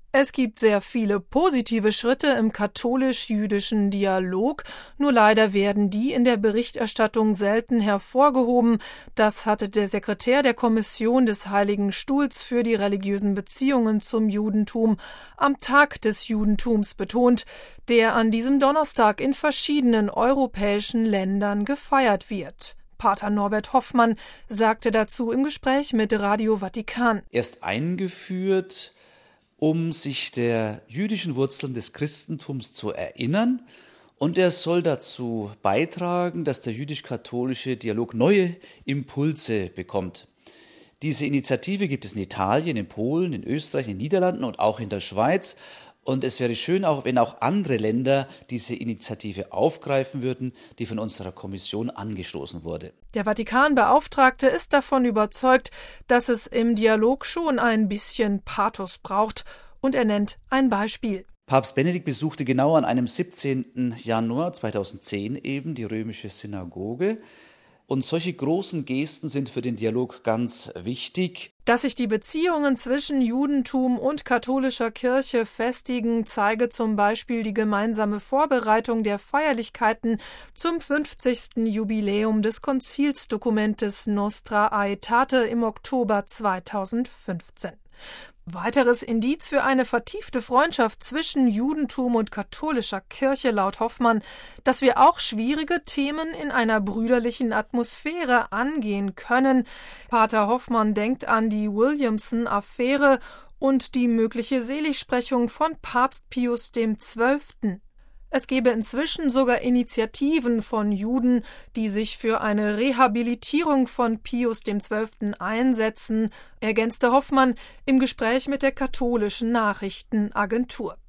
Es gibt sehr viele positive Schritte im katholisch-jüdischen Dialog, nur leider werden die in der Berichterstattung selten hervorgehoben. Das hatte der Sekretär der Kommission des Heiligen Stuhls für die religiösen Beziehungen zum Judentum am Tag des Judentums betont, der an diesem Donnerstag in verschiedenen europäischen Ländern gefeiert wird. Pater Norbert Hoffmann sagte dazu im Gespräch mit Radio Vatikan: Erst eingeführt, um sich der jüdischen Wurzeln des Christentums zu erinnern. Und er soll dazu beitragen, dass der jüdisch-katholische Dialog neue Impulse bekommt. Diese Initiative gibt es in Italien, in Polen, in Österreich, in den Niederlanden und auch in der Schweiz. Und es wäre schön, wenn auch andere Länder diese Initiative aufgreifen würden, die von unserer Kommission angestoßen wurde. Der Vatikan-Beauftragte ist davon überzeugt, dass es im Dialog schon ein bisschen Pathos braucht. Und er nennt ein Beispiel. Papst Benedikt besuchte genau an einem 17. Januar 2010 eben die römische Synagoge. Und solche großen Gesten sind für den Dialog ganz wichtig. Dass sich die Beziehungen zwischen Judentum und katholischer Kirche festigen, zeige zum Beispiel die gemeinsame Vorbereitung der Feierlichkeiten zum 50. Jubiläum des Konzilsdokumentes Nostra Aetate im Oktober 2015. Weiteres Indiz für eine vertiefte Freundschaft zwischen Judentum und katholischer Kirche laut Hoffmann, dass wir auch schwierige Themen in einer brüderlichen Atmosphäre angehen können. Pater Hoffmann denkt an die Williamson-Affäre und die mögliche Seligsprechung von Papst Pius XII. Es gebe inzwischen sogar Initiativen von Juden, die sich für eine Rehabilitierung von Pius XII. Einsetzen, ergänzte Hoffmann im Gespräch mit der katholischen Nachrichtenagentur.